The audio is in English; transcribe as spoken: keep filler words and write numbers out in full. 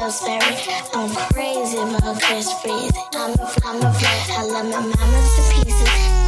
Pillsbury. I'm crazy about Chris Breezy. I'm a, I'm a flirt. I love my mama to pieces.